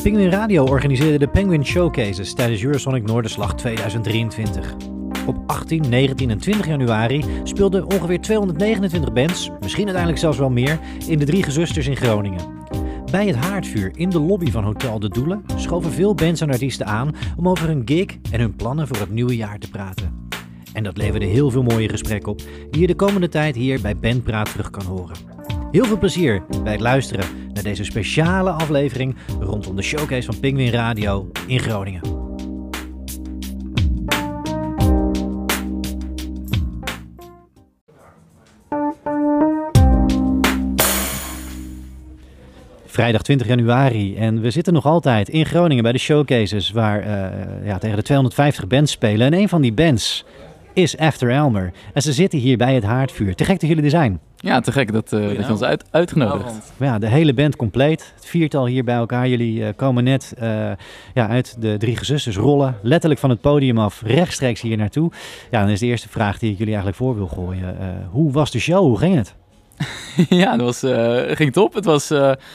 Penguin Radio organiseerde de Penguin Showcases tijdens Eurosonic Noorderslag 2023. Op 18, 19 en 20 januari speelden ongeveer 229 bands, misschien uiteindelijk zelfs wel meer, in de Drie Gezusters in Groningen. Bij het haardvuur in de lobby van Hotel de Doelen schoven veel bands en artiesten aan om over hun gig en hun plannen voor het nieuwe jaar te praten. En dat leverde heel veel mooie gesprekken op die je de komende tijd hier bij Bandpraat terug kan horen. Heel veel plezier bij het luisteren naar deze speciale aflevering rondom de showcase van Penguin Radio in Groningen. Vrijdag 20 januari en we zitten nog altijd in Groningen bij de showcases waar tegen de 250 bands spelen. En een van die bands is After Elmer. En ze zitten hier bij het haardvuur. Te gek dat jullie er zijn. Ja, te gek dat je ons uitgenodigd. Ja, de hele band compleet. Het viertal hier bij elkaar. Jullie komen net uit de Drie Gezusters rollen. Letterlijk van het podium af, rechtstreeks hier naartoe. Ja, dan is de eerste vraag die ik jullie eigenlijk voor wil gooien. Hoe was de show? Hoe ging het? Ja, dat ging top. Het was...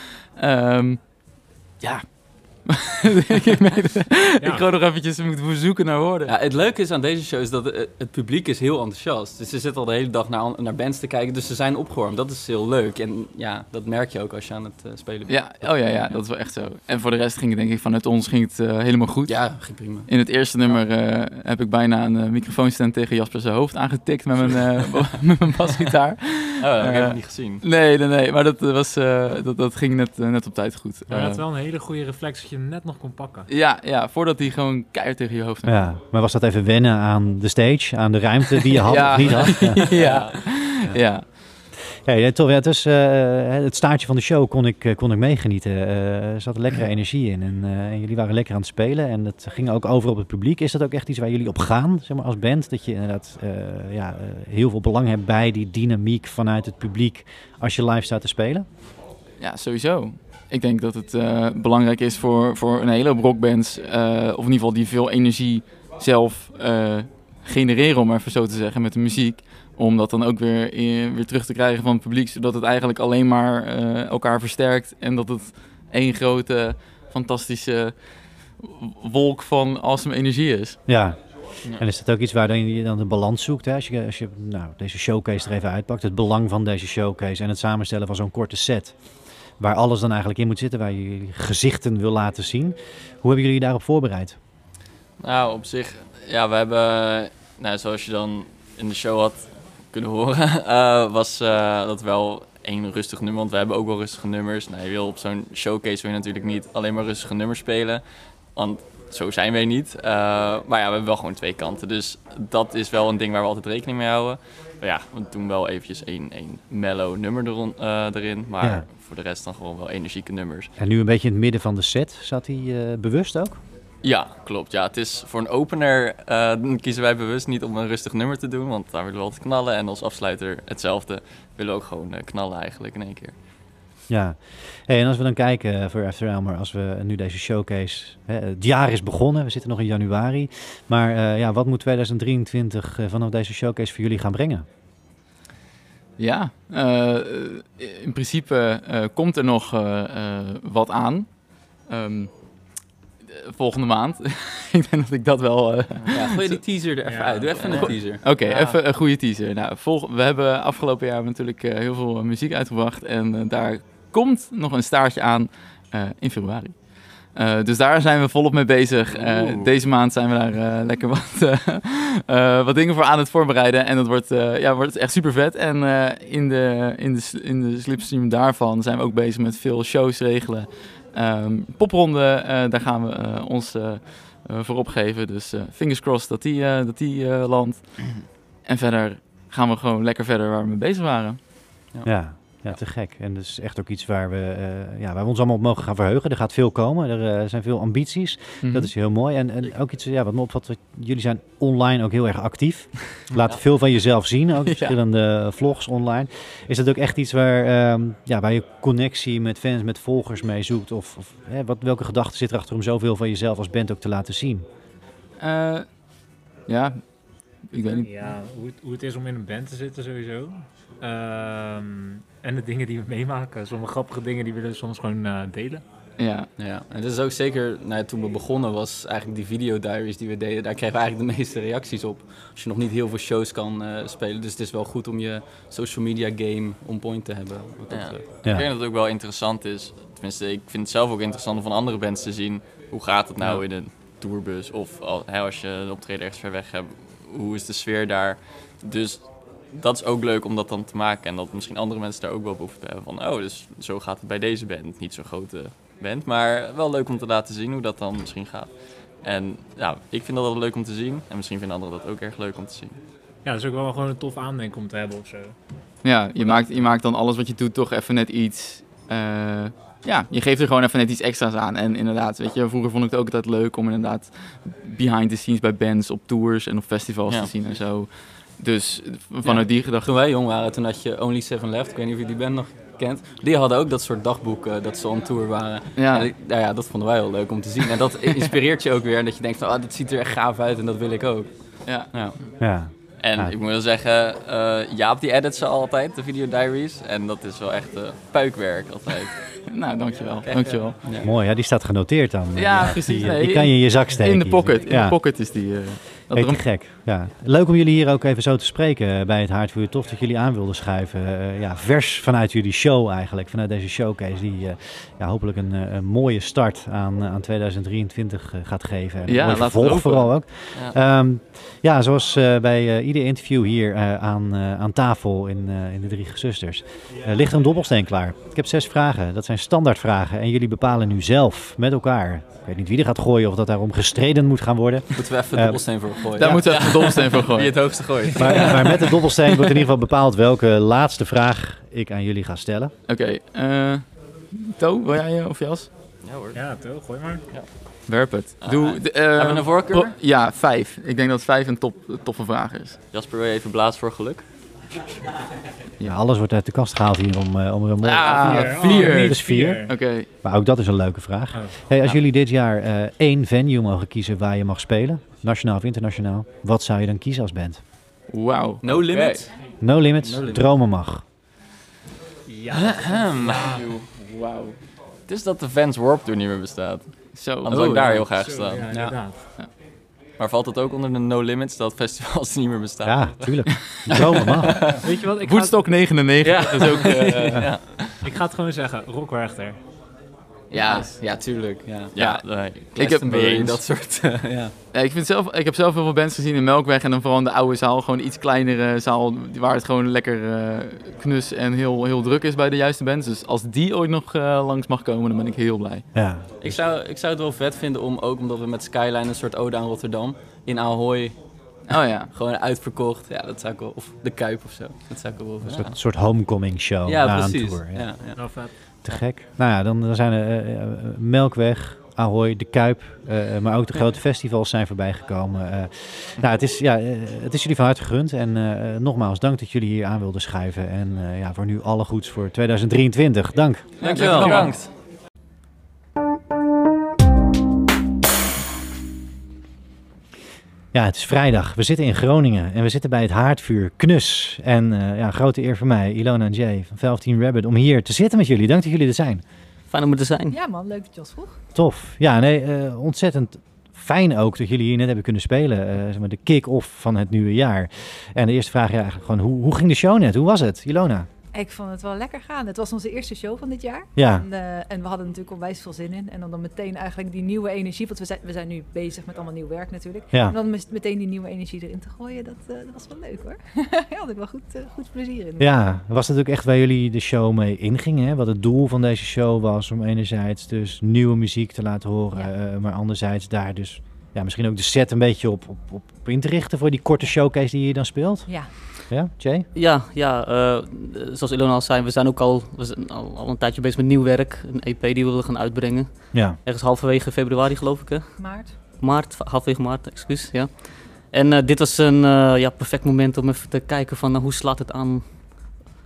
Ik ga nog eventjes moeten zoeken naar woorden. Ja, het leuke is aan deze show is dat het publiek is heel enthousiast. Dus ze zitten al de hele dag naar bands te kijken. Dus ze zijn opgewarmd. Dat is heel leuk. En ja, dat merk je ook als je aan het spelen bent. Ja, dat is wel echt zo. En voor de rest ging het denk ik vanuit ons helemaal goed. Ja, ging prima. In het eerste nummer heb ik bijna een microfoonstand tegen Jasper zijn hoofd aangetikt met mijn basgitaar. Dat heb ik niet gezien. Nee, maar dat ging net op tijd goed. Maar je had wel een hele goede reflex dat je hem net nog kon pakken. Ja, voordat hij gewoon keihard tegen je hoofd... Ja, maar was dat even wennen aan de stage, aan de ruimte die je had of niet had? Ja. Ja, toch, het staartje van de show kon ik meegenieten. Er zat lekkere energie in en jullie waren lekker aan het spelen. En het ging ook over op het publiek. Is dat ook echt iets waar jullie op gaan, zeg maar, als band? Dat je inderdaad heel veel belang hebt bij die dynamiek vanuit het publiek als je live staat te spelen? Ja, sowieso. Ik denk dat het belangrijk is voor een hele hoop rockbands, of in ieder geval die veel energie zelf genereren, om maar even zo te zeggen, met de muziek. Om dat dan ook weer terug te krijgen van het publiek, zodat het eigenlijk alleen maar elkaar versterkt. En dat het één grote, fantastische wolk van awesome energie is. Ja. En is dat ook iets waar je dan de balans zoekt? Hè? Als je deze showcase er even uitpakt, het belang van deze showcase en het samenstellen van zo'n korte set. Waar alles dan eigenlijk in moet zitten, waar je jullie gezichten wil laten zien. Hoe hebben jullie daarop voorbereid? Nou, op zich, ja, we hebben, zoals je dan in de show had kunnen horen, was dat wel één rustig nummer. Want we hebben ook wel rustige nummers. Nou, je wil op zo'n showcase wil je natuurlijk niet alleen maar rustige nummers spelen. Want zo zijn wij niet. Maar ja, we hebben wel gewoon twee kanten. Dus dat is wel een ding waar we altijd rekening mee houden. Maar ja, we doen wel eventjes één mellow nummer erin. Maar voor de rest dan gewoon wel energieke nummers. En nu een beetje in het midden van de set. Zat hij bewust ook? Ja, klopt. Ja, het is voor een opener kiezen wij bewust niet om een rustig nummer te doen. Want daar willen we altijd knallen. En als afsluiter hetzelfde. Willen we ook gewoon knallen eigenlijk in één keer. Ja, en als we dan kijken voor After Elmer, als we nu deze showcase... het jaar is begonnen, we zitten nog in januari. Maar wat moet 2023 vanaf deze showcase voor jullie gaan brengen? Ja, in principe komt er nog wat aan. Volgende maand. Ik denk dat ik dat wel... gooi die teaser er even uit. Doe even een teaser. Oké, even een goede teaser. Nou, we hebben afgelopen jaar natuurlijk heel veel muziek uitgebracht. En daar komt nog een staartje aan in februari. Dus daar zijn we volop mee bezig. Deze maand zijn we daar lekker wat dingen voor aan het voorbereiden. En dat wordt echt super vet. En in de slipstream daarvan zijn we ook bezig met veel shows regelen. Popronde, daar gaan we ons voor opgeven. Dus fingers crossed dat die landt. En verder gaan we gewoon lekker verder waar we mee bezig waren. Ja, te gek. En dat is echt ook iets waar we ons allemaal op mogen gaan verheugen. Er gaat veel komen. Er zijn veel ambities. Mm-hmm. Dat is heel mooi. En ook iets wat me opvalt. Jullie zijn online ook heel erg actief. Laten veel van jezelf zien. Ook verschillende vlogs online. Is dat ook echt iets waar je connectie met fans, met volgers mee zoekt? Welke gedachte zit erachter om zoveel van jezelf als band ook te laten zien? Ik weet niet. Ja, hoe het is om in een band te zitten sowieso. En de dingen die we meemaken. Sommige grappige dingen die we dus soms gewoon delen. Ja. Ja, en het is ook zeker, toen we begonnen was eigenlijk die videodiaries die we deden, daar kregen we eigenlijk de meeste reacties op. Als je nog niet heel veel shows kan spelen, dus het is wel goed om je social media game on point te hebben. Ja. Ik denk dat het ook wel interessant is, tenminste ik vind het zelf ook interessant om van andere bands te zien, hoe gaat het nou in een tourbus of als je een optreden ergens ver weg hebt, hoe is de sfeer daar. Dus dat is ook leuk om dat dan te maken en dat misschien andere mensen daar ook wel behoefte hebben van, dus zo gaat het bij deze band, niet zo'n grote band, maar wel leuk om te laten zien hoe dat dan misschien gaat. En ja, ik vind dat wel leuk om te zien en misschien vinden anderen dat ook erg leuk om te zien. Ja, dat is ook wel gewoon een tof aandenken om te hebben of zo. Ja, je maakt dan alles wat je doet toch even net iets... je geeft er gewoon even net iets extra's aan. En inderdaad, weet je, vroeger vond ik het ook altijd leuk om inderdaad behind the scenes bij bands op tours en op festivals te zien en zo. Dus vanuit die gedachte... Toen wij jong waren, toen had je Only Seven Left, ik weet niet of je die band nog kent. Die hadden ook dat soort dagboeken, dat ze on tour waren. Ja. En dat vonden wij heel leuk om te zien. En dat inspireert je ook weer, dat je denkt van, dat ziet er echt gaaf uit en dat wil ik ook. Ja. En ik moet wel zeggen, Jaap die edit ze altijd, de videodiaries. En dat is wel echt puikwerk altijd. Nou, dankjewel. Dankjewel. Ja. Mooi, ja, die staat genoteerd dan. Ja, precies. Die kan je in je zak steken. In de pocket. In de pocket is die... Te gek. Ja. Leuk om jullie hier ook even zo te spreken bij het Haardvuur. Tof dat jullie aan wilden schuiven. Vers vanuit jullie show eigenlijk. Vanuit deze showcase die hopelijk een mooie start aan 2023 gaat geven. En een vervolg vooral ook. Ja, zoals bij ieder interview hier aan tafel in de Drie Gezusters ligt er een dobbelsteen klaar. Ik heb 6 vragen. Dat zijn standaardvragen. En jullie bepalen nu zelf met elkaar. Ik weet niet wie er gaat gooien of dat daarom gestreden moet gaan worden. Moeten we even de dobbelsteen voor gooien? Daar moeten we even de dobbelsteen voor gooien. Wie het hoogste gooit. Maar met de dobbelsteen wordt in ieder geval bepaald welke laatste vraag ik aan jullie ga stellen. Oké. To, wil jij of Jas? Ja hoor. Ja, To, gooi maar. Ja. Werp het. Hebben we een voorkeur? Ja, 5. Ik denk dat 5 een toffe vraag is. Jasper, wil je even blazen voor geluk? Ja, alles wordt uit de kast gehaald hier om er een mooie... 4. Dus 4. Oké. Maar ook dat is een leuke vraag. Hey, als jullie dit jaar 1 venue mogen kiezen waar je mag spelen, nationaal of internationaal, wat zou je dan kiezen als band? Wauw. No Limits? No Limits, dromen mag. Ja. Wauw. Het is dat de Vans Warped Tour niet meer bestaat. Zo. Anders zou ik daar heel graag staan. Ja, inderdaad. Ja. Maar valt het ook onder de No Limits dat festivals niet meer bestaan? Ja, tuurlijk. Dromen mag. Weet je wat? Woodstock 99. Ja. Dat is ook... Ik ga het gewoon zeggen, Rock Werchter. Ja, tuurlijk. Ja, ik heb dat soort... Ja, ik heb zelf heel veel bands gezien in Melkweg en dan vooral in de oude zaal. Gewoon een iets kleinere zaal waar het gewoon lekker knus en heel, heel druk is bij de juiste bands. Dus als die ooit nog langs mag komen, dan ben ik heel blij. Ja. Ik zou het wel vet vinden omdat we met Skyline een soort ode aan Rotterdam in Ahoy... Oh ja. Gewoon uitverkocht. Ja, dat zou ik wel... Of de Kuip of zo. Dat zou ik wel Een soort homecoming show na een tour. Ja. Ja. Te gek. Nou ja, dan zijn er Melkweg, Ahoy, de Kuip, maar ook de grote festivals zijn voorbij gekomen. Het is jullie van harte gegund. En nogmaals, dank dat jullie hier aan wilden schuiven. En voor nu alle goeds voor 2023. Dank. Dankjewel. Bedankt. Ja, het is vrijdag. We zitten in Groningen en we zitten bij het Haardvuur Knus. En grote eer voor mij, Ilona en Jay van 15 Rabbit, om hier te zitten met jullie. Dank dat jullie er zijn. Fijn om er te zijn. Ja man, leuk dat je ons vroeg. Tof. Ja, ontzettend fijn ook dat jullie hier net hebben kunnen spelen. De kick-off van het nieuwe jaar. En de eerste vraag eigenlijk gewoon, hoe ging de show net? Hoe was het, Ilona? Ik vond het wel lekker gaan. Het was onze eerste show van dit jaar. Ja. En we hadden natuurlijk onwijs veel zin in. En dan meteen eigenlijk die nieuwe energie. Want we zijn nu bezig met allemaal nieuw werk natuurlijk. Ja. En dan meteen die nieuwe energie erin te gooien. Dat was wel leuk hoor. Ja, had ik wel goed plezier in. Ja, was natuurlijk echt waar jullie de show mee ingingen. Hè? Wat het doel van deze show was om enerzijds dus nieuwe muziek te laten horen. Maar anderzijds daar dus misschien ook de set een beetje op in te richten voor die korte showcase die je dan speelt. Ja. Ja, Jay? Ja, zoals Ilona al zei, we zijn al een tijdje bezig met nieuw werk. Een EP die we willen gaan uitbrengen. Ja. Ergens halverwege februari geloof ik hè? Halverwege maart, excuus, ja. En dit was een perfect moment om even te kijken van hoe slaat het aan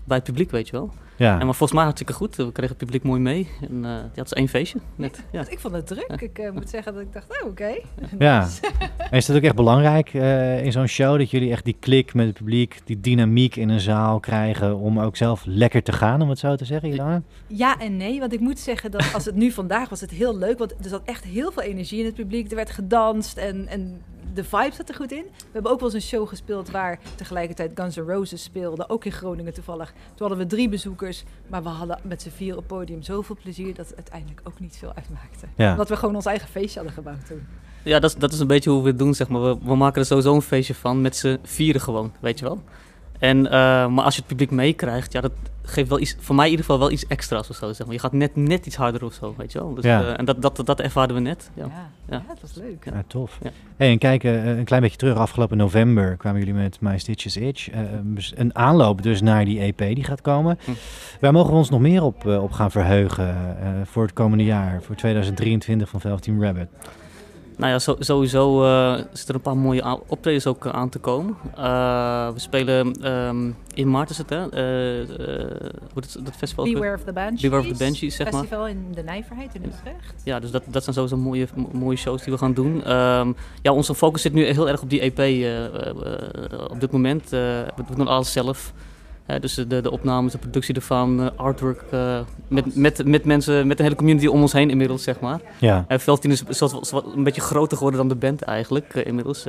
bij het publiek, weet je wel. Ja. En maar volgens mij hartstikke goed. We kregen het publiek mooi mee. En het is 1 feestje net. Ja. Ik vond het druk. Ik moet zeggen dat ik dacht, oké. Ja. En is dat ook echt belangrijk in zo'n show, dat jullie echt die klik met het publiek, die dynamiek in een zaal krijgen om ook zelf lekker te gaan, om het zo te zeggen, Ilona? Ja en nee, want ik moet zeggen dat als het nu vandaag was het heel leuk, want er zat echt heel veel energie in het publiek. Er werd gedanst en de vibe zat er goed in. We hebben ook wel eens een show gespeeld waar tegelijkertijd Guns N' Roses speelde, ook in Groningen toevallig. Toen hadden we 3 bezoekers, maar we hadden met z'n 4 op het podium zoveel plezier dat het uiteindelijk ook niet veel uitmaakte. Ja. Omdat we gewoon ons eigen feestje hadden gebouwd toen. Ja, dat is een beetje hoe we het doen, zeg maar. We maken er sowieso een feestje van, met z'n 4 gewoon, weet je wel. En, maar als je het publiek meekrijgt, ja, dat geeft wel iets, voor mij in ieder geval wel iets extra's of zo, zeg maar. Je gaat net iets harder of zo, weet je wel. Dus, Ja. en dat ervaren we net. Ja. Ja, dat was leuk. Ja, tof. Ja. Hey, en kijk, een klein beetje terug. Afgelopen november kwamen jullie met My Stitches Itch. Een aanloop dus naar die EP die gaat komen. Waar mogen we ons nog meer op gaan verheugen voor het komende jaar? Voor 2023 van Velveteen Rabbit? Nou ja, sowieso zitten er een paar mooie optredens ook aan te komen. We spelen in maart is het, hè? Hoe is dat festival? Beware of the Banshees. Beware of the Banshees, zeg maar. Festival in de Nijverheid in Utrecht. Ja, dus dat zijn sowieso mooie shows die we gaan doen. Ja, onze focus zit nu heel erg op die EP op dit moment. We doen alles zelf. Dus de opnames, de productie ervan, artwork, met mensen, met een hele community om ons heen inmiddels, zeg maar. Ja. Velveteen is zelfs een beetje groter geworden dan de band eigenlijk, inmiddels.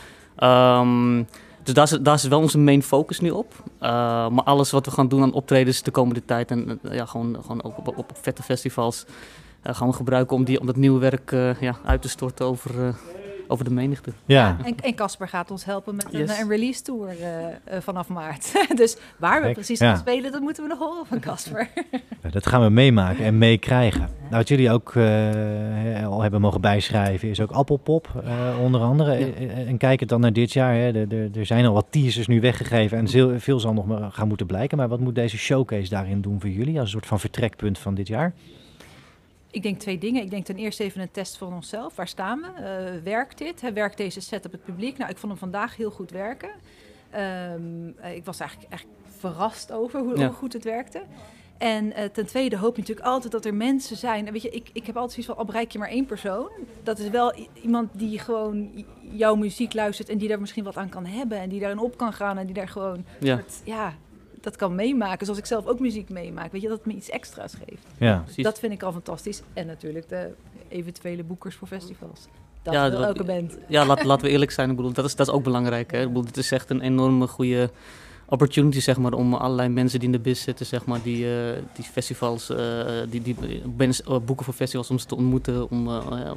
Dus daar is wel onze main focus nu op. Maar alles wat we gaan doen aan optredens de komende tijd en gewoon ook op vette festivals gaan we gebruiken om dat nieuwe werk uit te storten over de menigte. Ja. En Casper gaat ons helpen met Yes. een release tour vanaf maart. Dus waar we Kijk, precies ja. gaan spelen, dat moeten we nog horen van Casper. Dat gaan we meemaken en meekrijgen. Nou, wat jullie ook al hebben mogen bijschrijven is ook Appelpop, onder andere. Ja. En kijk het dan naar dit jaar. Hè. Er zijn al wat teasers nu weggegeven en veel zal nog maar gaan moeten blijken. Maar wat moet deze showcase daarin doen voor jullie als een soort van vertrekpunt van dit jaar? Ik denk 2 dingen. Ik denk ten eerste even een test van onszelf. Waar staan we? Werkt dit? Werkt deze set op het publiek? Nou, ik vond hem vandaag heel goed werken. Ik was eigenlijk echt verrast over hoe goed het werkte. En ten tweede hoop je natuurlijk altijd dat er mensen zijn. En weet je, ik heb altijd zoiets van, al bereik je maar 1 persoon. Dat is wel iemand die gewoon jouw muziek luistert en die daar misschien wat aan kan hebben. En die daarin op kan gaan en die daar gewoon dat kan meemaken. Zoals ik zelf ook muziek meemaak. Weet je, dat het me iets extra's geeft. Ja. Precies. Dat vind ik al fantastisch. En natuurlijk de eventuele boekers voor festivals. Dat Ja, wil elke band. Ja, laten we eerlijk zijn. Ik bedoel, dat is ook belangrijk. Hè? Ik bedoel, dit is echt een enorme goede opportunity, zeg maar, om allerlei mensen die in de biz zitten, zeg maar, die festivals, die bands boeken voor festivals, om ze te ontmoeten, om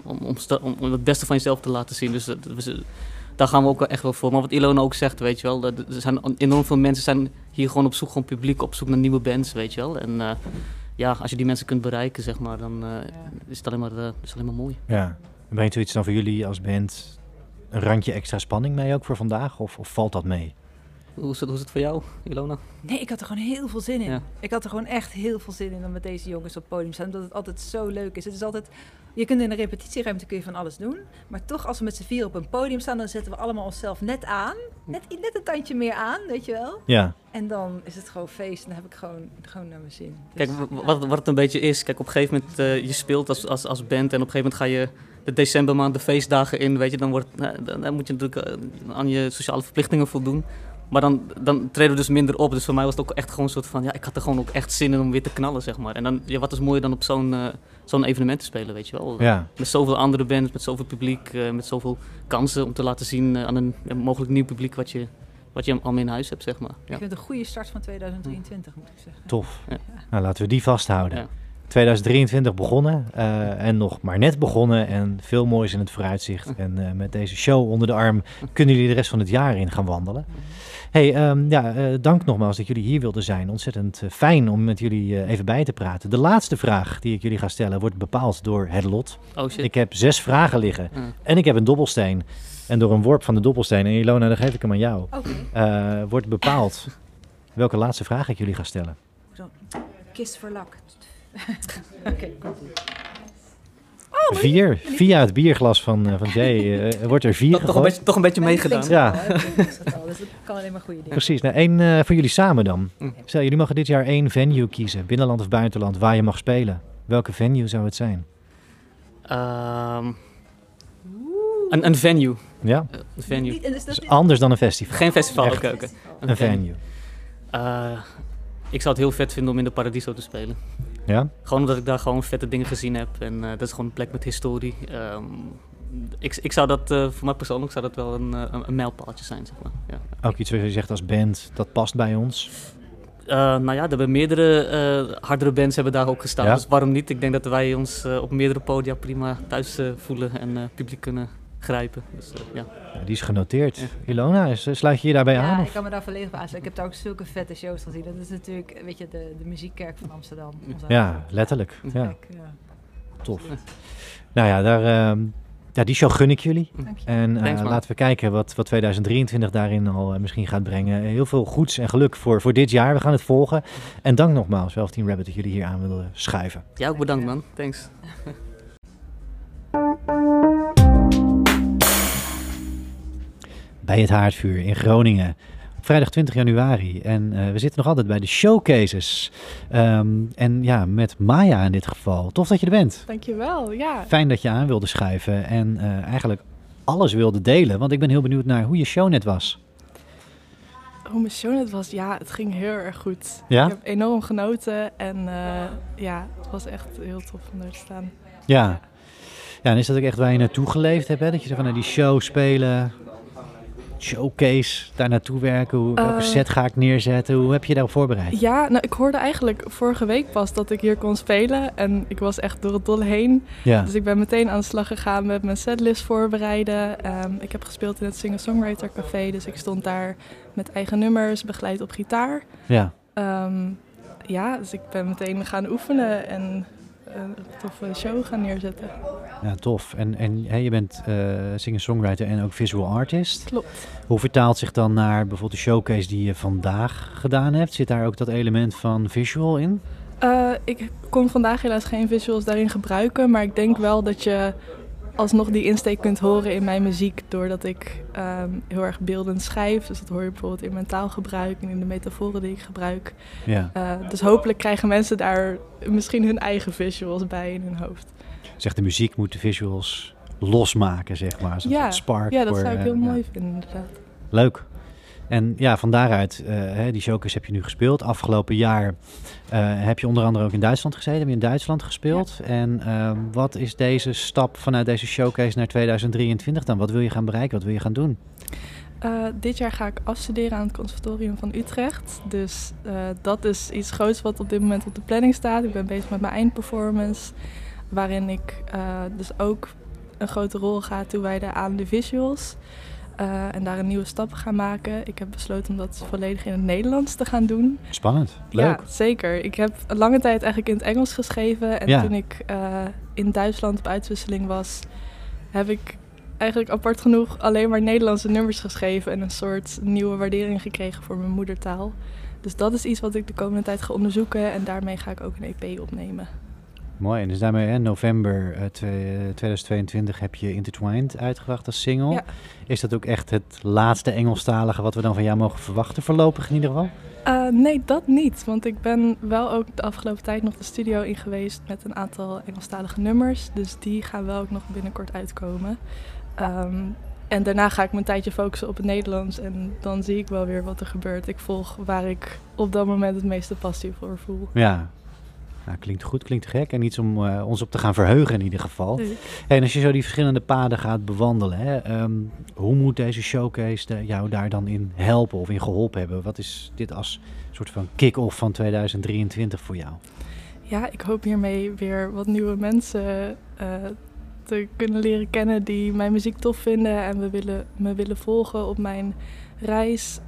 het beste van jezelf te laten zien. Dus daar gaan we ook echt wel voor. Maar wat Ilona ook zegt, weet je wel, er zijn enorm veel mensen zijn hier gewoon op zoek, gewoon publiek op zoek naar nieuwe bands, weet je wel. En als je die mensen kunt bereiken, zeg maar, dan is het alleen maar mooi. Ja. Brengt u iets dan voor jullie als band een randje extra spanning mee ook voor vandaag? Of valt dat mee? Hoe is het voor jou, Ilona? Nee, ik had er gewoon heel veel zin in. Ja. Ik had er gewoon echt heel veel zin in om met deze jongens op het podium te staan. Omdat het altijd zo leuk is. Het is altijd, je kunt in een repetitieruimte kun je van alles doen. Maar toch, als we met z'n 4 op een podium staan, dan zetten we allemaal onszelf net aan. Net een tandje meer aan, weet je wel. Ja. En dan is het gewoon feest en dan heb ik gewoon naar mijn zin. Dus, Kijk, wat het een beetje is, kijk, op een gegeven moment je speelt als band en op een gegeven moment ga je de decembermaand, de feestdagen in, weet je, dan moet je natuurlijk aan je sociale verplichtingen voldoen. Maar dan treden we dus minder op. Dus voor mij was het ook echt gewoon een soort van, ik had er gewoon ook echt zin in om weer te knallen, zeg maar. En dan, wat is mooier dan op zo'n evenement te spelen, weet je wel. Ja. Met zoveel andere bands, met zoveel publiek, met zoveel kansen om te laten zien aan een mogelijk nieuw publiek wat je al mee in huis hebt, zeg maar. Ik vind het een goede start van 2023, moet ik zeggen. Tof. Ja. Nou, laten we die vasthouden. Ja. 2023 begonnen en nog maar net begonnen en veel moois in het vooruitzicht. En met deze show onder de arm kunnen jullie de rest van het jaar in gaan wandelen. Hey, dank nogmaals dat jullie hier wilden zijn. Ontzettend fijn om met jullie even bij te praten. De laatste vraag die ik jullie ga stellen wordt bepaald door het lot. Oh shit. Ik heb 6 vragen liggen en ik heb een dobbelsteen. En door een worp van de dobbelsteen, en Ilona, dan geef ik hem aan jou, wordt bepaald welke laatste vraag ik jullie ga stellen. Kist voor lak. Oké, komt-ie. 4. Via het bierglas van Jay wordt er 4 gegooid. Toch een beetje meegedaan. Ja. Dus dat kan alleen maar goede dingen. Precies. Nou, één voor jullie samen dan. Mm. Stel, jullie mogen dit jaar 1 venue kiezen. Binnenland of buitenland, waar je mag spelen. Welke venue zou het zijn? Een venue. Ja? Een venue. Niet- dus dat Dus is- anders dan een festival. Geen festival, Echt. oké. Een venue. Ik zou het heel vet vinden om in de Paradiso te spelen. Ja? Gewoon omdat ik daar gewoon vette dingen gezien heb. En dat is gewoon een plek met historie. Ik zou dat, voor mij persoonlijk, zou dat wel een mijlpaaltje zijn, zeg maar. Ja. Ook iets wat je zegt als band, dat past bij ons. Nou ja, er hebben meerdere hardere bands hebben daar ook gestaan. Ja? Dus waarom niet? Ik denk dat wij ons op meerdere podia prima thuis voelen en publiek kunnen grijpen. Dus, ja. Ja, die is genoteerd. Ilona, sluit je je daarbij aan? Ja, ik Of? kan me daar volledig bij aansluiten. Ik heb daar ook zulke vette shows gezien. Dat is natuurlijk, weet je, de muziekkerk van Amsterdam. Onze Ja, letterlijk. Ja, plek, ja. tof. Nou ja, die show gun ik jullie. Dank je. En Thanks, man. laten we kijken wat 2023 daarin al misschien gaat brengen. Heel veel goeds en geluk voor dit jaar. We gaan het volgen. En dank nogmaals, 12 Team Rabbit, dat jullie hier aan willen schuiven. Ja, ook bedankt man. Thanks. Bij het Haardvuur in Groningen. Op vrijdag 20 januari. En we zitten nog altijd bij de showcases. En ja, met Maya in dit geval. Tof dat je er bent. Dankjewel, ja. Fijn dat je aan wilde schuiven. En eigenlijk alles wilde delen. Want ik ben heel benieuwd naar hoe je show net was. Hoe mijn show net was, ja, het ging heel erg goed. Ja? Ik heb enorm genoten en ja, het was echt heel tof om daar te staan. Ja. Ja, en is dat ook echt waar je naartoe geleefd hebt? Hè? Dat je zegt van die show spelen, showcase, daar naartoe werken. Welke set ga ik neerzetten? Hoe heb je daarop voorbereid? Ja, nou, ik hoorde eigenlijk vorige week pas dat ik hier kon spelen en ik was echt door het dolle heen. Ja. Dus ik ben meteen aan de slag gegaan met mijn setlist voorbereiden. Ik heb gespeeld in het Singer-Songwriter Café, dus ik stond daar met eigen nummers, begeleid op gitaar. Ja. Ja, dus ik ben meteen gaan oefenen en een toffe show gaan neerzetten. Ja, tof. En je bent singer-songwriter en ook visual artist. Klopt. Hoe vertaalt zich dan naar bijvoorbeeld de showcase die je vandaag gedaan hebt? Zit daar ook dat element van visual in? Ik kon vandaag helaas geen visuals daarin gebruiken, maar ik denk wel dat je alsnog die insteek kunt horen in mijn muziek, doordat ik heel erg beeldend schrijf. Dus dat hoor je bijvoorbeeld in mijn taalgebruik en in de metaforen die ik gebruik. Ja. Dus hopelijk krijgen mensen daar misschien hun eigen visuals bij in hun hoofd. Zegt de muziek moet de visuals losmaken, zeg maar. Zo'n soort spark. Ja, dat voor, zou ik heel ja. mooi vinden inderdaad. Leuk. En ja, van daaruit, die showcase heb je nu gespeeld. Afgelopen jaar heb je onder andere ook in Duitsland gezeten. Heb je in Duitsland gespeeld. Ja. En wat is deze stap vanuit deze showcase naar 2023 dan? Wat wil je gaan bereiken? Wat wil je gaan doen? Dit jaar ga ik afstuderen aan het Conservatorium van Utrecht. Dus dat is iets groots wat op dit moment op de planning staat. Ik ben bezig met mijn eindperformance, waarin ik dus ook een grote rol ga toewijden aan de visuals. En daar een nieuwe stap gaan maken. Ik heb besloten om dat volledig in het Nederlands te gaan doen. Spannend, leuk. Ja, zeker. Ik heb een lange tijd eigenlijk in het Engels geschreven. En toen ik in Duitsland op uitwisseling was, heb ik eigenlijk apart genoeg alleen maar Nederlandse nummers geschreven en een soort nieuwe waardering gekregen voor mijn moedertaal. Dus dat is iets wat ik de komende tijd ga onderzoeken en daarmee ga ik ook een EP opnemen. Mooi, en dus daarmee in november 2022 heb je Intertwined uitgebracht als single. Ja. Is dat ook echt het laatste Engelstalige wat we dan van jou mogen verwachten voorlopig in ieder geval? Nee, dat niet. Want ik ben wel ook de afgelopen tijd nog de studio in geweest met een aantal Engelstalige nummers. Dus die gaan wel ook nog binnenkort uitkomen. En daarna ga ik me een tijdje focussen op het Nederlands en dan zie ik wel weer wat er gebeurt. Ik volg waar ik op dat moment het meeste passie voor voel. Ja, nou, klinkt goed, klinkt gek. En iets om ons op te gaan verheugen in ieder geval. Nee. Hey, en als je zo die verschillende paden gaat bewandelen, hè, hoe moet deze showcase jou daar dan in helpen of in geholpen hebben? Wat is dit als soort van kick-off van 2023 voor jou? Ja, ik hoop hiermee weer wat nieuwe mensen te kunnen leren kennen die mijn muziek tof vinden en me willen volgen op mijn reis.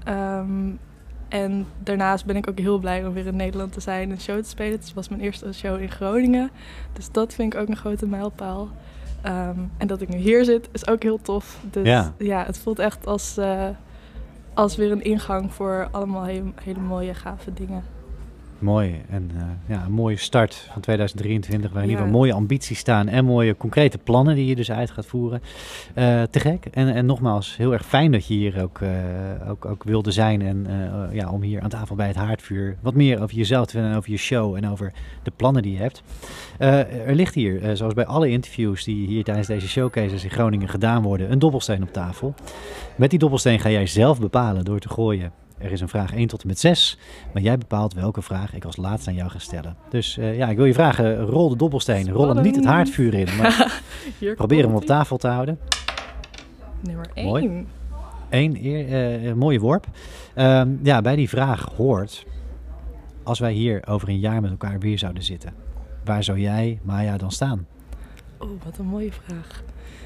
En daarnaast ben ik ook heel blij om weer in Nederland te zijn en een show te spelen. Het was mijn eerste show in Groningen, dus dat vind ik ook een grote mijlpaal. En dat ik nu hier zit is ook heel tof. Dus ja het voelt echt als weer een ingang voor allemaal hele mooie, gave dingen. Mooi. En een mooie start van 2023, waarin Ja. in ieder geval mooie ambities staan en mooie concrete plannen die je dus uit gaat voeren. Te gek. En nogmaals, heel erg fijn dat je hier ook wilde zijn en om hier aan tafel bij het haardvuur wat meer over jezelf te vinden en over je show en over de plannen die je hebt. Er ligt hier, zoals bij alle interviews die hier tijdens deze showcases in Groningen gedaan worden, een dobbelsteen op tafel. Met die dobbelsteen ga jij zelf bepalen door te gooien. Er is een vraag 1 tot en met 6, maar jij bepaalt welke vraag ik als laatste aan jou ga stellen. Dus ik wil je vragen, rol de dobbelsteen. Rol hem niet het haardvuur in, maar Hier probeer hem op komt-ie. tafel te houden. Nummer Mooi. 1. Mooie worp. Bij die vraag hoort, als wij hier over een jaar met elkaar weer zouden zitten, waar zou jij, Maya, dan staan? Oh, wat een mooie vraag.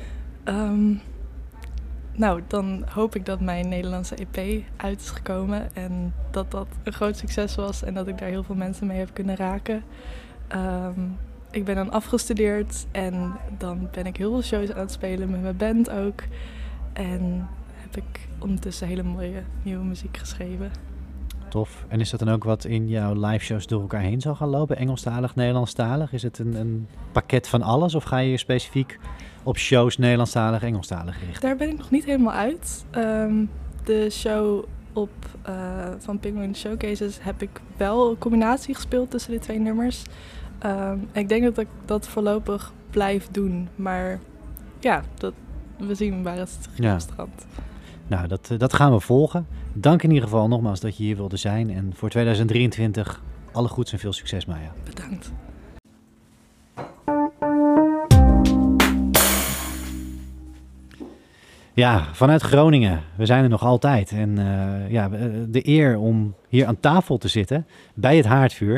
Dan hoop ik dat mijn Nederlandse EP uit is gekomen en dat dat een groot succes was en dat ik daar heel veel mensen mee heb kunnen raken. Ik ben dan afgestudeerd en dan ben ik heel veel shows aan het spelen met mijn band ook. En heb ik ondertussen hele mooie nieuwe muziek geschreven. Tof. En is dat dan ook wat in jouw live shows door elkaar heen zal gaan lopen? Engelstalig, Nederlandstalig? Is het een pakket van alles of ga je je specifiek op shows Nederlandstalig, Engelstalig richten? Daar ben ik nog niet helemaal uit. De show van Penguin Showcases heb ik wel een combinatie gespeeld tussen die 2 nummers. Ik denk dat ik dat voorlopig blijf doen. Maar ja, we zien waar het strandt. Nou, dat gaan we volgen. Dank in ieder geval nogmaals dat je hier wilde zijn. En voor 2023 alle goeds en veel succes, Maya. Bedankt. Ja, vanuit Groningen. We zijn er nog altijd. En de eer om hier aan tafel te zitten bij het haardvuur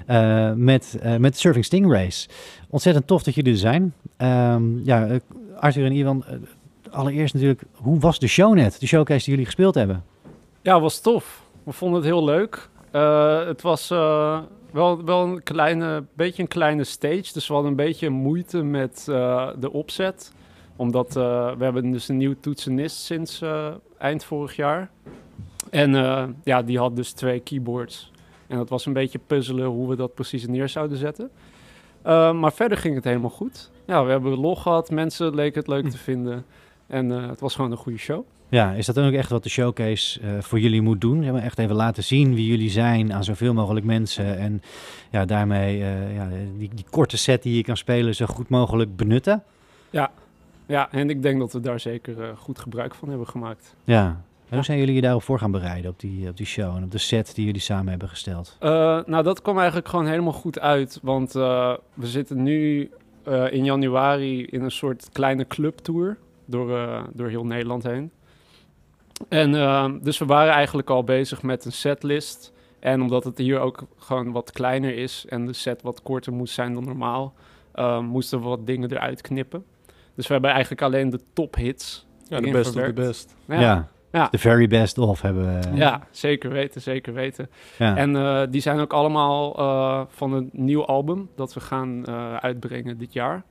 met Surfing Stingrays. Ontzettend tof dat jullie er zijn. Arthur en Iwan, allereerst natuurlijk, hoe was de show net? De showcase die jullie gespeeld hebben? Ja, was tof. We vonden het heel leuk. Het was wel een kleine stage, dus we hadden een beetje moeite met de opzet. Omdat we hebben dus een nieuwe toetsenist sinds eind vorig jaar. En die had dus 2 keyboards. En dat was een beetje puzzelen hoe we dat precies neer zouden zetten. Maar verder ging het helemaal goed. Ja, we hebben lol gehad, mensen leken het leuk te vinden. En het was gewoon een goede show. Ja, is dat dan ook echt wat de showcase voor jullie moet doen? Zeg maar echt even laten zien wie jullie zijn aan zoveel mogelijk mensen. En ja, daarmee die korte set die je kan spelen zo goed mogelijk benutten. Ja, en ik denk dat we daar zeker goed gebruik van hebben gemaakt. Ja, en hoe zijn jullie je daarop voor gaan bereiden op die show en op de set die jullie samen hebben gesteld? Dat kwam eigenlijk gewoon helemaal goed uit. Want we zitten nu in januari in een soort kleine clubtour door heel Nederland heen. En dus we waren eigenlijk al bezig met een setlist. En omdat het hier ook gewoon wat kleiner is en de set wat korter moest zijn dan normaal, moesten we wat dingen eruit knippen. Dus we hebben eigenlijk alleen de tophits. Ja, de best of the best. Ja. The very best of hebben we. Ja, zeker weten. Ja. En die zijn ook allemaal van een nieuw album dat we gaan uitbrengen dit jaar.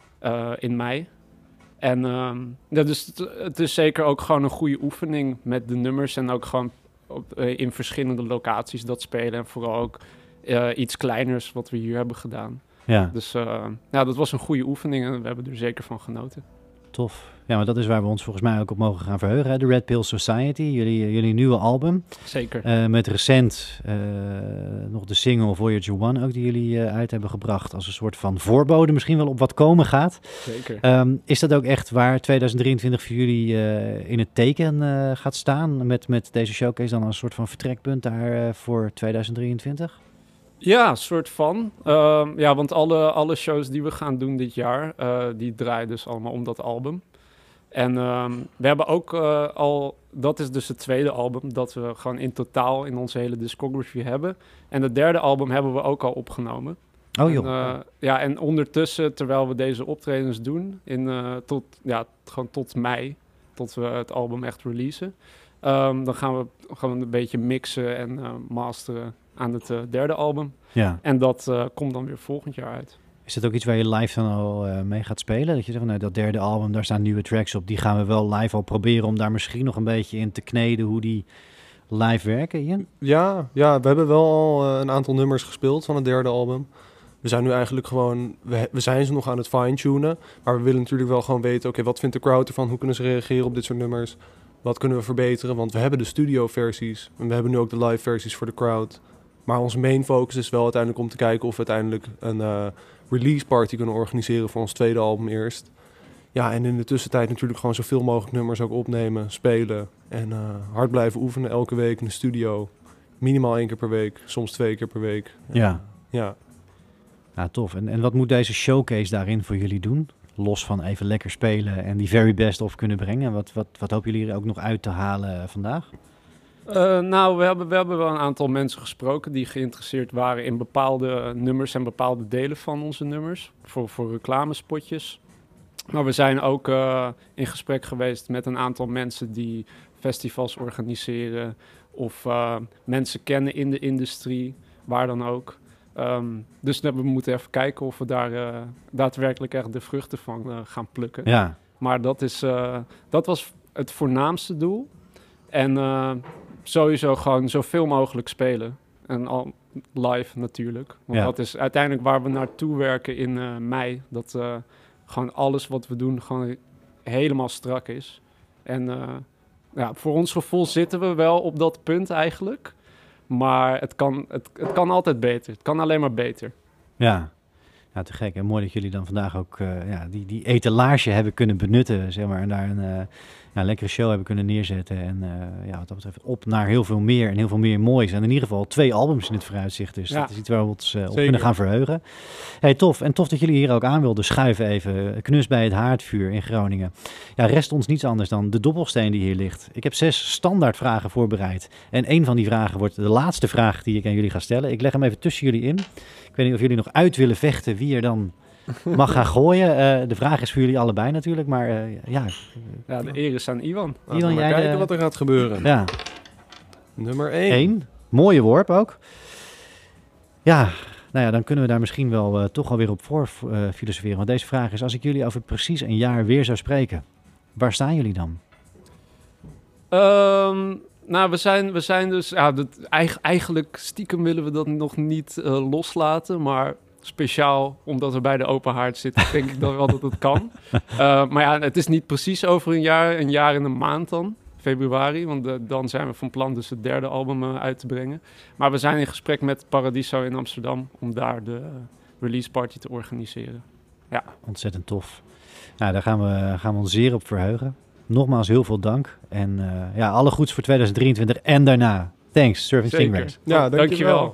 In mei. En dus het is zeker ook gewoon een goede oefening met de nummers en ook gewoon in verschillende locaties dat spelen. En vooral ook iets kleiners wat we hier hebben gedaan. Ja. Dus dat was een goede oefening en we hebben er zeker van genoten. Tof. Ja, maar dat is waar we ons volgens mij ook op mogen gaan verheugen. Hè? De Red Pill Society, jullie nieuwe album. Zeker. Met recent nog de single Voyager One ook die jullie uit hebben gebracht. Als een soort van voorbode misschien wel op wat komen gaat. Zeker. Is dat ook echt waar 2023 voor jullie in het teken gaat staan? Met deze showcase dan als een soort van vertrekpunt daar voor 2023? Ja, soort van. Want alle shows die we gaan doen dit jaar, die draaien dus allemaal om dat album. En we hebben ook dat is dus het tweede album dat we gewoon in totaal in onze hele discography hebben. En het derde album hebben we ook al opgenomen. Oh joh. En ondertussen, terwijl we deze optredens doen, gewoon tot mei, tot we het album echt releasen. Dan gaan we gewoon een beetje mixen en masteren aan het derde album. Ja. En dat komt dan weer volgend jaar uit. Is dat ook iets waar je live dan al mee gaat spelen? Dat je zegt, dat derde album, daar staan nieuwe tracks op. Die gaan we wel live al proberen om daar misschien nog een beetje in te kneden hoe live werken, Ian? Ja, we hebben wel al een aantal nummers gespeeld van het derde album. We zijn nu eigenlijk gewoon... We zijn ze nog aan het fine-tunen. Maar we willen natuurlijk wel gewoon weten... Oké, wat vindt de crowd ervan? Hoe kunnen ze reageren op dit soort nummers? Wat kunnen we verbeteren? Want we hebben de studio-versies. En we hebben nu ook de live-versies voor de crowd. Maar onze main focus is wel uiteindelijk om te kijken... of we uiteindelijk een release party kunnen organiseren... voor ons tweede album eerst. Ja, en in de tussentijd natuurlijk gewoon zoveel mogelijk nummers ook opnemen, spelen. En hard blijven oefenen elke week in de studio. Minimaal 1 keer per week, soms 2 keer per week. Ja. Ja. Ja, tof. En wat moet deze showcase daarin voor jullie doen? Los van even lekker spelen en die very best of kunnen brengen. Wat hopen jullie er ook nog uit te halen vandaag? Nou, we hebben wel een aantal mensen gesproken die geïnteresseerd waren in bepaalde nummers en bepaalde delen van onze nummers. Voor reclamespotjes. Maar we zijn ook in gesprek geweest met een aantal mensen die festivals organiseren. Of mensen kennen in de industrie, waar dan ook. Dus we moeten even kijken of we daar daadwerkelijk echt de vruchten van gaan plukken. Ja. Maar dat was het voornaamste doel. En sowieso gewoon zoveel mogelijk spelen. En al live natuurlijk. Want dat is uiteindelijk waar we naartoe werken in mei. Dat gewoon alles wat we doen gewoon helemaal strak is. En voor ons gevoel zitten we wel op dat punt eigenlijk. Maar het kan altijd beter. Het kan alleen maar beter. Ja. Ja, te gek. En mooi dat jullie dan vandaag ook die etalage hebben kunnen benutten, zeg maar. En daar een lekkere show hebben kunnen neerzetten. En wat dat betreft op naar heel veel meer en heel veel meer moois. En in ieder geval 2 albums in het vooruitzicht. Dus dat is iets waar we ons op kunnen gaan verheugen. Hey, tof. En tof dat jullie hier ook aan wilden schuiven even. Knus bij het haardvuur in Groningen. Ja, rest ons niets anders dan de dobbelsteen die hier ligt. Ik heb 6 standaard vragen voorbereid. En 1 van die vragen wordt de laatste vraag die ik aan jullie ga stellen. Ik leg hem even tussen jullie in. Ik weet niet of jullie nog uit willen vechten wie er dan mag gaan gooien. De vraag is voor jullie allebei natuurlijk, maar de eer is aan Iwan. Iwan, jij kijken wat er gaat gebeuren. Ja. Nummer 1. Mooie worp ook. Ja, nou ja, dan kunnen we daar misschien wel toch alweer op voor filosoferen. Want deze vraag is, als ik jullie over precies een jaar weer zou spreken, waar staan jullie dan? Nou, we zijn dus... eigenlijk stiekem willen we dat nog niet loslaten, maar speciaal omdat we bij de open haard zitten, denk ik dan wel dat het kan. Maar ja, het is niet precies over een jaar en een maand dan, februari, want dan zijn we van plan dus het derde album uit te brengen. Maar we zijn in gesprek met Paradiso in Amsterdam om daar de release party te organiseren. Ja. Ontzettend tof. Nou, daar gaan we ons zeer op verheugen. Nogmaals heel veel dank. En alle goeds voor 2023 en daarna. Thanks, Surfing Stingrays. Ja, dankjewel.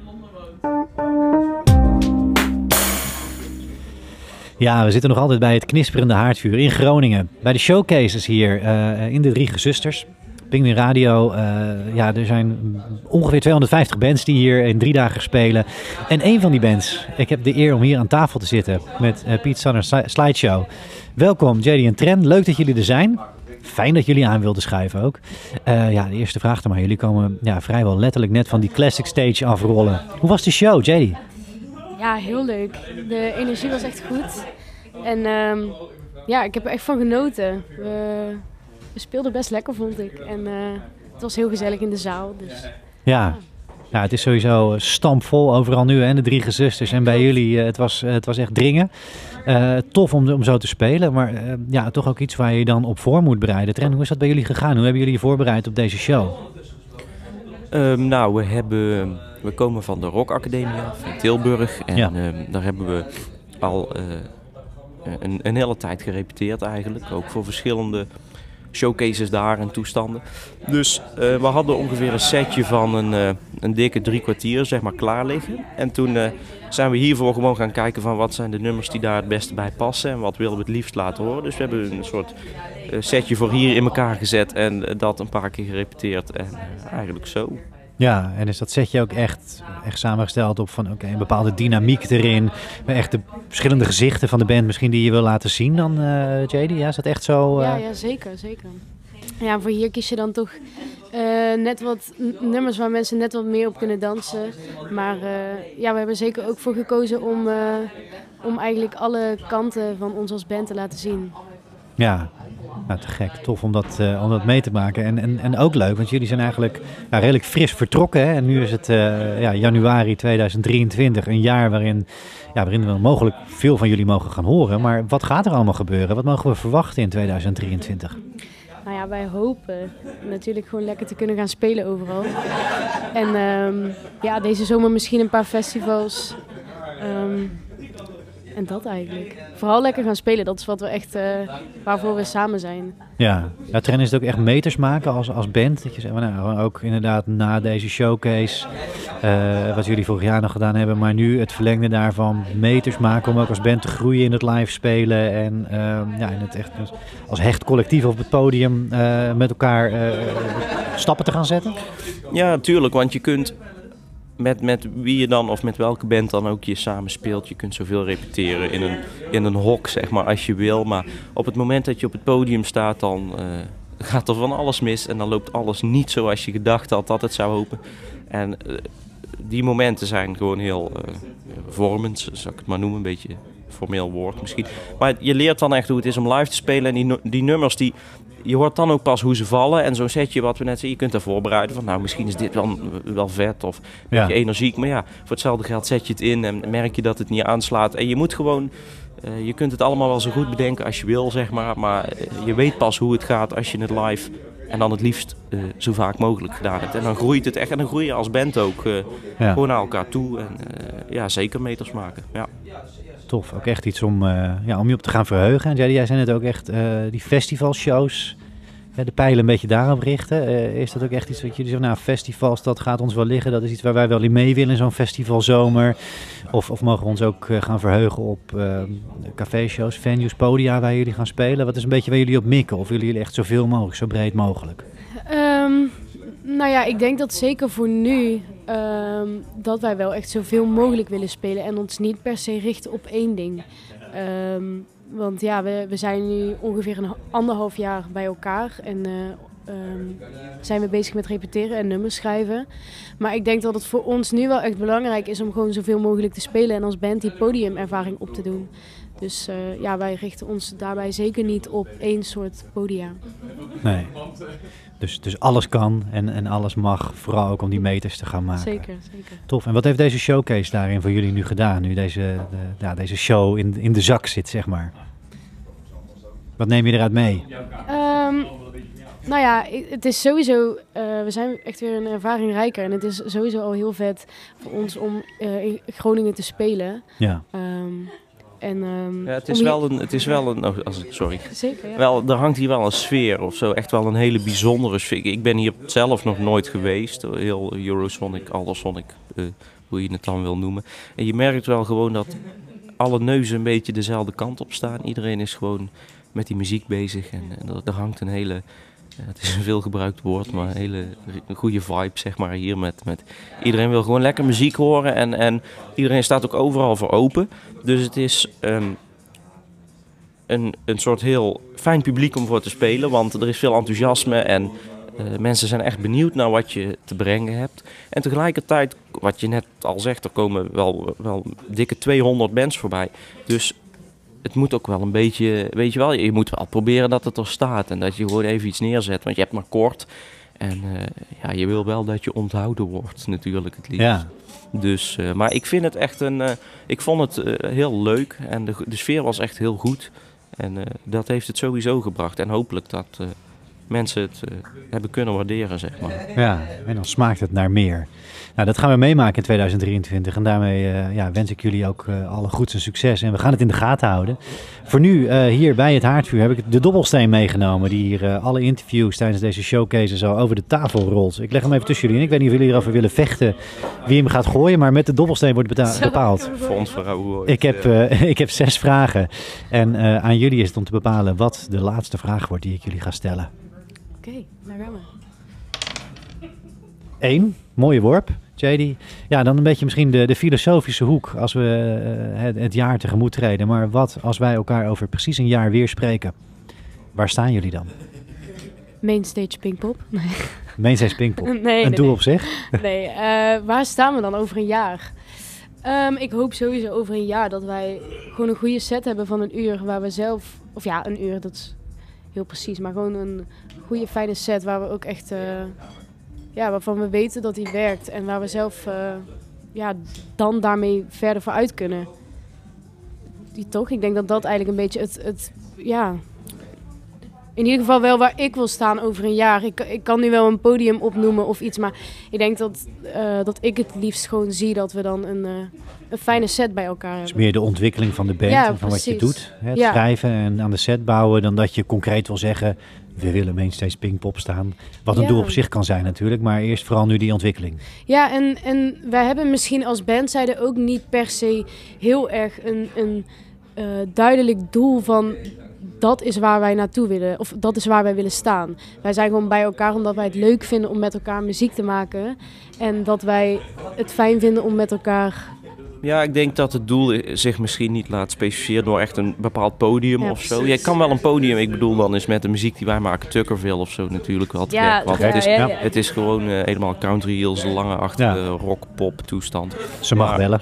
Ja, we zitten nog altijd bij het knisperende haardvuur in Groningen. Bij de showcases hier in de 3 Gezusters. Penguin Radio. Er zijn ongeveer 250 bands die hier in 3 dagen spelen. En een van die bands, ik heb de eer om hier aan tafel te zitten met Piet Sanner Slideshow. Welkom JD en Tren, leuk dat jullie er zijn. Fijn dat jullie aan wilden schuiven ook. De eerste vraag dan maar. Jullie komen vrijwel letterlijk net van die classic stage afrollen. Hoe was de show, JD? Ja, heel leuk. De energie was echt goed. En ik heb er echt van genoten. We speelden best lekker, vond ik. En het was heel gezellig in de zaal. Dus, ja, het is sowieso stampvol overal nu, hè, de 3 Gezusters. En bij jullie, het was echt dringen. Tof om zo te spelen, maar toch ook iets waar je dan op voor moet bereiden. Tren, hoe is dat bij jullie gegaan? Hoe hebben jullie je voorbereid op deze show? We komen van de Rock Academie af in Tilburg. En daar hebben we al een hele tijd gerepeteerd eigenlijk. Ook voor verschillende showcases daar en toestanden. Dus we hadden ongeveer een setje van een dikke 3 kwartier, zeg maar, klaar liggen. En toen zijn we hiervoor gewoon gaan kijken van wat zijn de nummers die daar het beste bij passen. En wat willen we het liefst laten horen. Dus we hebben een soort setje voor hier in elkaar gezet en dat een paar keer gerepeteerd. En eigenlijk zo. Ja, en is dat setje ook echt samengesteld op van een bepaalde dynamiek erin. Echt de verschillende gezichten van de band misschien die je wil laten zien dan, JD? Ja, is dat echt zo? Ja, zeker. Ja, voor hier kies je dan toch net wat nummers waar mensen net wat meer op kunnen dansen. Maar we hebben zeker ook voor gekozen om eigenlijk alle kanten van ons als band te laten zien. Ja, Nou, te gek. Tof om dat mee te maken. En ook leuk, want jullie zijn eigenlijk redelijk fris vertrokken. Hè? En nu is het januari 2023, een jaar waarin we mogelijk veel van jullie mogen gaan horen. Maar wat gaat er allemaal gebeuren? Wat mogen we verwachten in 2023? Nou ja, wij hopen natuurlijk gewoon lekker te kunnen gaan spelen overal. En deze zomer misschien een paar festivals. En dat eigenlijk. Vooral lekker gaan spelen, dat is wat we echt, waarvoor we samen zijn. Ja, Tren, is het ook echt meters maken als band? Dat je zegt, gewoon ook inderdaad na deze showcase, wat jullie vorig jaar nog gedaan hebben, maar nu het verlengde daarvan, meters maken om ook als band te groeien in het live spelen en in het echt als hecht collectief op het podium met elkaar stappen te gaan zetten? Ja, natuurlijk, want je kunt met wie je dan of met welke band dan ook je samen speelt, je kunt zoveel repeteren in een hok, zeg maar, als je wil. Maar op het moment dat je op het podium staat, dan gaat er van alles mis en dan loopt alles niet zoals je gedacht had dat het zou lopen. En die momenten zijn gewoon heel vormend, zou ik het maar noemen, een beetje formeel woord misschien. Maar je leert dan echt hoe het is om live te spelen en die nummers je hoort dan ook pas hoe ze vallen. En zo'n setje, wat we net zeiden, je kunt daar voorbereiden van, nou, misschien is dit wel vet of een beetje energiek. Maar ja, voor hetzelfde geld zet je het in en merk je dat het niet aanslaat. En je moet gewoon, je kunt het allemaal wel zo goed bedenken als je wil, zeg maar je weet pas hoe het gaat als je het live en dan het liefst zo vaak mogelijk gedaan hebt. En dan groeit het echt en dan groei je als band ook gewoon naar elkaar toe. En zeker meters maken, ja. Tof, ook echt iets om je op te gaan verheugen. En jij zei net ook echt die festivalshows, de pijlen een beetje daarop richten. Is dat ook echt iets wat jullie zeggen, nou, festivals, dat gaat ons wel liggen. Dat is iets waar wij wel in mee willen in zo'n festivalzomer. Of mogen we ons ook gaan verheugen op caféshows, venues, podia waar jullie gaan spelen? Wat is een beetje waar jullie op mikken? Of willen jullie echt zoveel mogelijk, zo breed mogelijk? Nou ja, ik denk dat zeker voor nu dat wij wel echt zoveel mogelijk willen spelen en ons niet per se richten op één ding. Want ja, we zijn nu ongeveer 1,5 jaar bij elkaar en zijn we bezig met repeteren en nummers schrijven. Maar ik denk dat het voor ons nu wel echt belangrijk is om gewoon zoveel mogelijk te spelen en als band die podiumervaring op te doen. Dus wij richten ons daarbij zeker niet op één soort podia. Nee. Dus alles kan en alles mag, vooral ook om die meters te gaan maken. Zeker. Tof. En wat heeft deze showcase daarin voor jullie nu gedaan, nu deze show in de zak zit, zeg maar? Wat neem je eruit mee? Het is sowieso, we zijn echt weer een ervaring rijker en het is sowieso al heel vet voor ons om in Groningen te spelen. Ja. Het is wel een sorry. Zeker, ja. Er hangt hier wel een sfeer of zo, echt wel een hele bijzondere sfeer. Ik ben hier zelf nog nooit geweest, heel Eurosonic, Aldersonic, hoe je het dan wil noemen. En je merkt wel gewoon dat alle neuzen een beetje dezelfde kant op staan. Iedereen is gewoon met die muziek bezig en er hangt een hele, het is een veel gebruikt woord, maar een hele goede vibe, zeg maar, hier met iedereen wil gewoon lekker muziek horen en iedereen staat ook overal voor open. Dus het is een soort heel fijn publiek om voor te spelen, want er is veel enthousiasme en mensen zijn echt benieuwd naar wat je te brengen hebt. En tegelijkertijd, wat je net al zegt, er komen wel dikke 200 bands voorbij. Dus het moet ook wel een beetje, weet je wel, je moet wel proberen dat het er staat en dat je gewoon even iets neerzet, want je hebt maar kort. En je wil wel dat je onthouden wordt, natuurlijk het liefst. Ja. Dus, maar ik vind het echt ik vond het heel leuk en de sfeer was echt heel goed. En dat heeft het sowieso gebracht. En hopelijk dat mensen het hebben kunnen waarderen, zeg maar. Ja, en dan smaakt het naar meer. Nou, dat gaan we meemaken in 2023. En daarmee wens ik jullie ook alle goeds en succes. En we gaan het in de gaten houden. Voor nu, hier bij het Haardvuur, heb ik de dobbelsteen meegenomen. Die hier alle interviews tijdens deze showcase zo over de tafel rolt. Ik leg hem even tussen jullie in. Ik weet niet of jullie erover willen vechten wie hem gaat gooien. Maar met de dobbelsteen wordt bepaald. Voor ons vrouwen. Ik heb 6 vragen. En aan jullie is het om te bepalen wat de laatste vraag wordt die ik jullie ga stellen. Oké, daar gaan we. 1, mooie worp. JD, ja, dan een beetje misschien de filosofische hoek als we het jaar tegemoet treden. Maar wat als wij elkaar over precies een jaar weer spreken? Waar staan jullie dan? Mainstage Pinkpop. Nee. Mainstage Pinkpop? Nee, een doel op zich? Nee, waar staan we dan over een jaar? Ik hoop sowieso over een jaar dat wij gewoon een goede set hebben van een uur waar we zelf... Of ja, een uur, dat is heel precies, maar gewoon een goede, fijne set waar we ook echt, waarvan we weten dat die werkt en waar we zelf dan daarmee verder vooruit kunnen. Toch? Ik denk dat dat eigenlijk een beetje in ieder geval wel waar ik wil staan over een jaar. Ik kan nu wel een podium opnoemen of iets, maar ik denk dat ik het liefst gewoon zie dat we dan een fijne set bij elkaar hebben. Het is meer de ontwikkeling van de band en van wat je doet. Het schrijven en aan de set bouwen, dan dat je concreet wil zeggen, we willen Mainstage Pinkpop staan. Wat een doel op zich kan zijn natuurlijk, maar eerst vooral nu die ontwikkeling. Ja, en wij hebben misschien als bandzijde ook niet per se heel erg een duidelijk doel van dat is waar wij naartoe willen, of dat is waar wij willen staan. Wij zijn gewoon bij elkaar omdat wij het leuk vinden om met elkaar muziek te maken en dat wij het fijn vinden om met elkaar... Ja, ik denk dat het doel zich misschien niet laat specificeren door echt een bepaald podium of zo. Je kan wel een podium, ik bedoel dan is met de muziek die wij maken, Tuckerville of zo natuurlijk wel te gek. Want het is gewoon helemaal country heels, lange achtige rock, pop toestand. Ze mag bellen.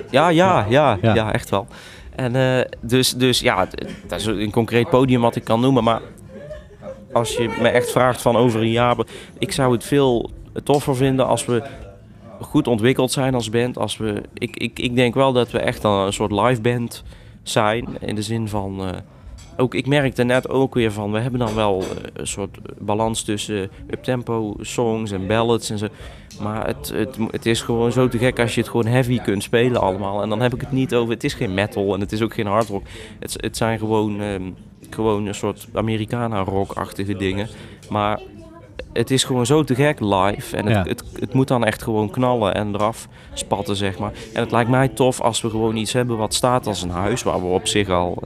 Ja, echt wel. En dus dat is een concreet podium wat ik kan noemen, maar als je me echt vraagt van over een jaar, ik zou het veel toffer vinden als we goed ontwikkeld zijn als band. Ik denk wel dat we echt een soort live band zijn. In de zin van... ook, ik merkte net ook weer van... We hebben dan wel een soort balans tussen uptempo songs en ballads en zo. Maar het is gewoon zo te gek als je het gewoon heavy kunt spelen allemaal. En dan heb ik het niet over... Het is geen metal en het is ook geen hard rock. Het zijn gewoon een soort Americana-rock-achtige dingen. Maar... Het is gewoon zo te gek live en het moet dan echt gewoon knallen en eraf spatten, zeg maar. En het lijkt mij tof als we gewoon iets hebben wat staat als een huis, waar we op zich al...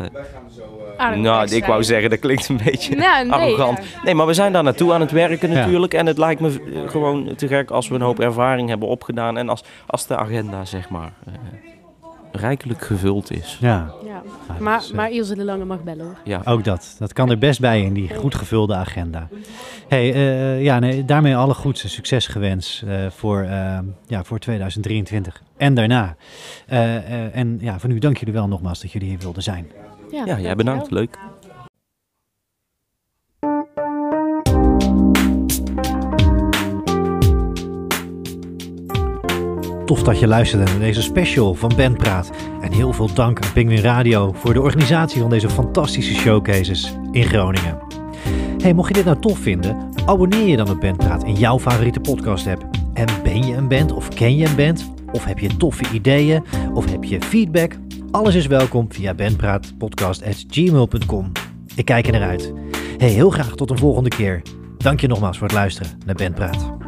ik wou zeggen, dat klinkt een beetje arrogant. Ja. Nee, maar we zijn daar naartoe aan het werken natuurlijk. En het lijkt me gewoon te gek als we een hoop ervaring hebben opgedaan en als de agenda, zeg maar... rijkelijk gevuld is. Ja. Maar Ilse de Lange mag bellen hoor. Ja. Ook dat kan er best bij in die goed gevulde agenda. Daarmee alle goeds en succes gewenst voor 2023 en daarna. Voor nu dank jullie wel nogmaals dat jullie hier wilden zijn. Ja, jij bedankt. Leuk. Tof dat je luisterde naar deze special van Bandpraat. En heel veel dank aan Penguin Radio voor de organisatie van deze fantastische showcases in Groningen. Mocht je dit nou tof vinden, abonneer je dan op Bandpraat in jouw favoriete podcast app. En ben je een band of ken je een band? Of heb je toffe ideeën? Of heb je feedback? Alles is welkom via bandpraatpodcast@gmail.com. Ik kijk er naar uit. Heel graag tot een volgende keer. Dank je nogmaals voor het luisteren naar Bandpraat.